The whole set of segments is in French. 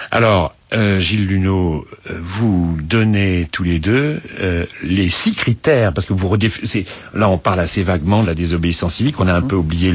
Alors, Gilles Luneau, vous donnez tous les deux les 6 critères, parce que vous là on parle assez vaguement de la désobéissance civique, on a un peu oublié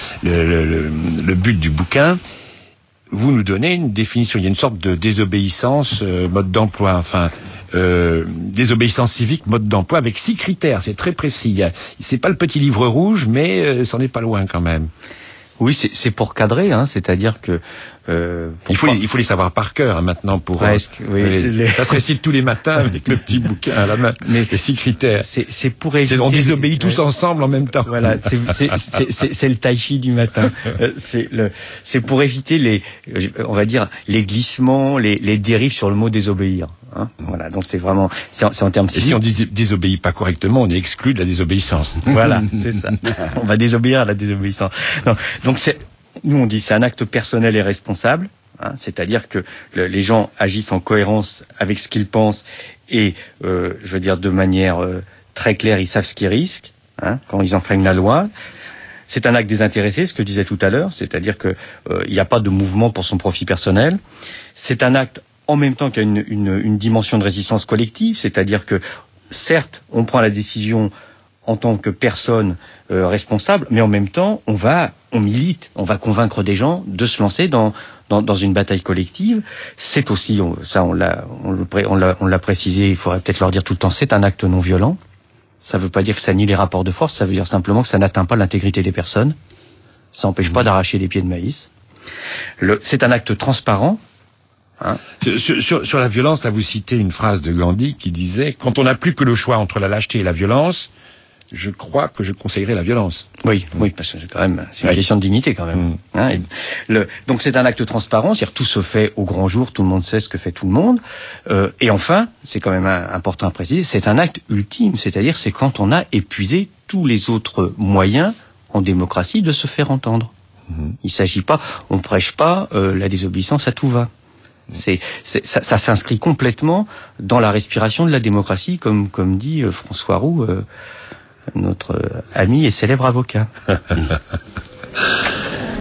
le but du bouquin. Vous nous donnez une définition, il y a une sorte de désobéissance, mode d'emploi, désobéissance civique, mode d'emploi, avec 6 critères, c'est très précis. C'est pas le petit livre rouge, mais c'en est pas loin quand même. Oui, c'est pour cadrer, c'est-à-dire que il faut les savoir par cœur maintenant pour presque. Ça se récite tous les matins avec le petit bouquin à la main. Mais les 6 critères. C'est pour éviter. On désobéit tous ensemble en même temps. Voilà, c'est le tai chi du matin. C'est pour éviter on va dire les glissements, les dérives sur le mot désobéir. Voilà, donc c'est vraiment, c'est en termes civiques. Et si on désobéit pas correctement, on est exclu de la désobéissance. Voilà, c'est ça. On va désobéir à la désobéissance. Non, donc nous on dit c'est un acte personnel et responsable, c'est-à-dire que les gens agissent en cohérence avec ce qu'ils pensent et, je veux dire de manière très claire, ils savent ce qu'ils risquent quand ils enfreignent la loi. C'est un acte désintéressé, ce que je disais tout à l'heure, c'est-à-dire que il n'y a pas de mouvement pour son profit personnel. C'est un acte en même temps qu'il y a une dimension de résistance collective, c'est-à-dire que certes, on prend la décision en tant que personne responsable, mais en même temps, on milite, on va convaincre des gens de se lancer dans une bataille collective. C'est aussi, on l'a précisé, il faudrait peut-être leur dire tout le temps, c'est un acte non violent. Ça veut pas dire que ça nie les rapports de force, ça veut dire simplement que ça n'atteint pas l'intégrité des personnes. Ça n'empêche pas d'arracher des pieds de maïs. C'est un acte transparent. Sur la violence, là, vous citez une phrase de Gandhi qui disait « Quand on n'a plus que le choix entre la lâcheté et la violence, je crois que je conseillerais la violence. » Oui, parce que c'est une question de dignité quand même. Donc c'est un acte transparent, c'est-à-dire tout se fait au grand jour, tout le monde sait ce que fait tout le monde. Et enfin, c'est quand même important à préciser, c'est un acte ultime, c'est-à-dire c'est quand on a épuisé tous les autres moyens en démocratie de se faire entendre. Il s'agit pas, on prêche pas la désobéissance à tout va. Ça s'inscrit complètement dans la respiration de la démocratie, comme dit François Roux, notre ami et célèbre avocat.